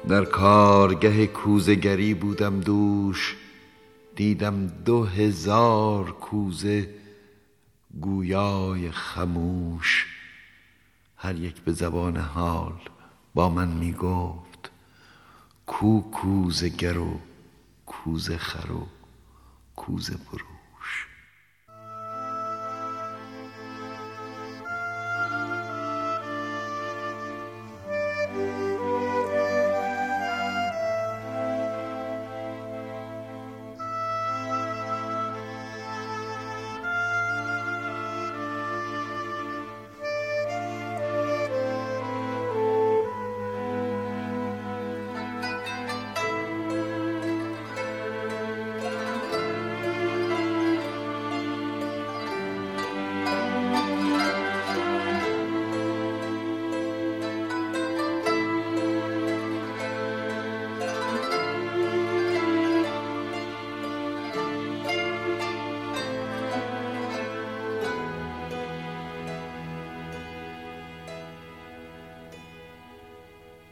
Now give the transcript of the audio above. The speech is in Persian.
در کارگه کوزه گری بودم دوش، دیدم 2000 کوزه گویای خموش. هر یک به زبان حال با من می گفت کو کوزه گر و کوزه خر و کوزه برو.